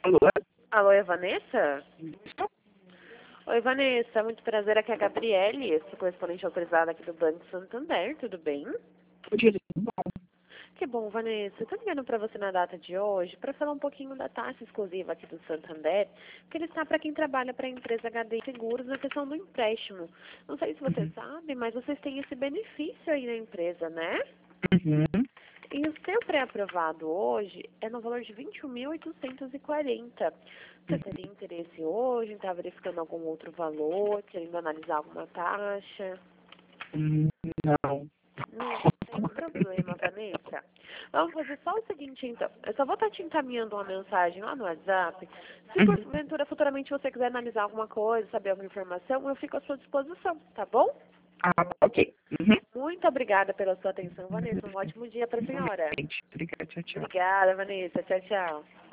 Alô? Alô, é Vanessa? Isso? Oi, Vanessa, muito prazer, aqui é a Gabriele, sou correspondente autorizada aqui do Banco Santander, tudo bem? Bom dia, tudo bom? Que bom, Vanessa. Eu tô ligando para você na data de hoje para falar um pouquinho da taxa exclusiva aqui do Santander, que ele está para quem trabalha para a empresa HD Seguros na questão do empréstimo. Não sei se você sabe, mas vocês têm esse benefício aí na empresa, né? Uhum. E o seu pré-aprovado hoje é no valor de 21.840. Você teria interesse hoje em estar verificando algum outro valor, querendo analisar alguma taxa? Não. Não tem problema, Vanessa. Vamos fazer só o seguinte, então. Eu só vou estar te encaminhando uma mensagem lá no WhatsApp. Se porventura futuramente você quiser analisar alguma coisa, saber alguma informação, eu fico à sua disposição, tá bom? Ah, ok. Uhum. Muito obrigada pela sua atenção, Vanessa. Um ótimo dia para a senhora. Obrigada, tchau, tchau. Obrigada, Vanessa. Tchau, tchau.